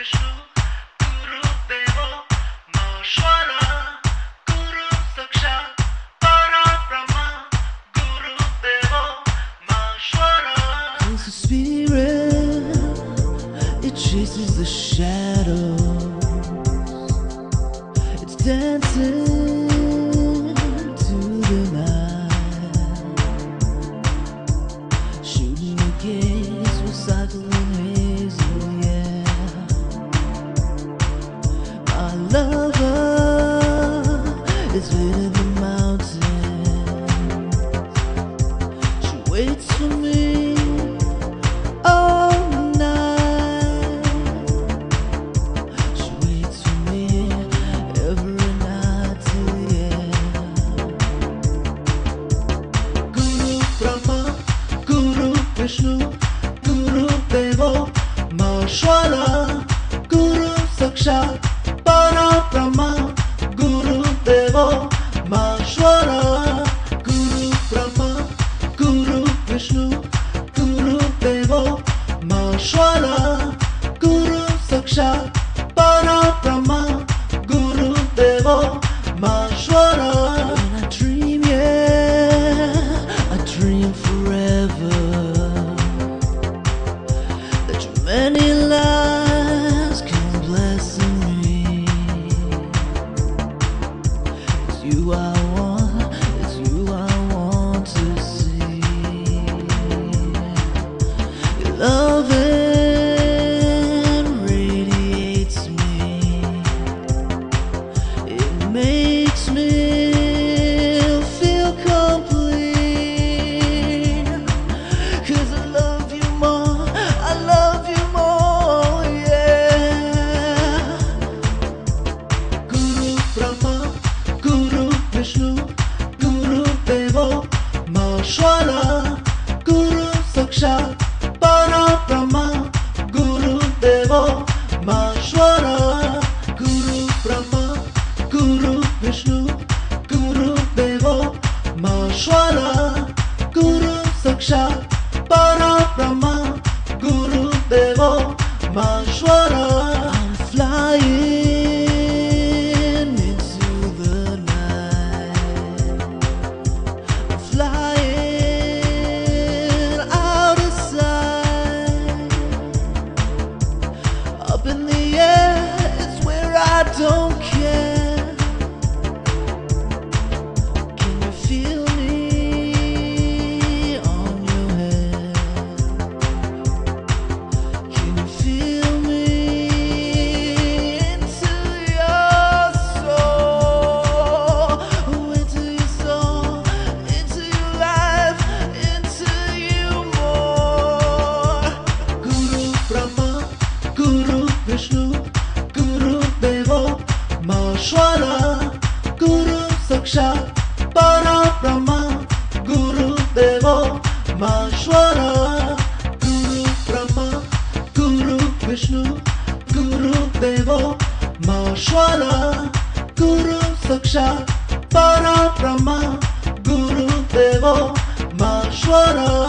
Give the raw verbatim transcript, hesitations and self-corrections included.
Vishnu, Guru Devo Maheshwara, Guru Sakshat Parabrahma, Guru Devo Maheshwara. Cause the spirit, it chases the shadows. It's dancing to the night, shooting the gates, recycling hazel, yeah. My lover is within the mountains. She waits for me all night. She waits for me every night till the end. Guru Brahma, Guru Vishnu, Guru Devo Maheshwara, Guru Sakshat Parabrahma, Guru Devo Maheshwara. Guru Brahma, Guru Vishnu, Guru Devo Maheshwara, Guru Sakshat Parabrahma, Guru Devo Maheshwara. When I dream, yeah, I dream forever that your many lives come blessing me. It's you I want, it's you I want to see. Your loving radiates me. It makes me feel complete. Cause I love you more, I love you more, yeah. Guru Brahma, Guru Vishnu, Guru Devo Maheshwara, Guru Sakshat Parabrahma, Guru Devo Maheshwara. Guru Brahma, Guru Vishnu, Guru Devo Maheshwara, Guru Sakshat Parabrahma, Guru Devo Maheshwara. I'm flying into the night. I'm flying out of sight. Up in the air, it's where I don't care. Can you feel me on your head? Can you feel me into your soul? Oh, into your soul, into your life, into you more. Guru Brahma, Guru Vishnu, Guru Devo Maheshwara, Guru Sakshat Parabrahma, Guru Devo Maheshwara. Guru Brahma, Guru Vishnu, Guru Devo Maheshwara, Guru Sakshat Parabrahma, Guru Devo Maheshwara.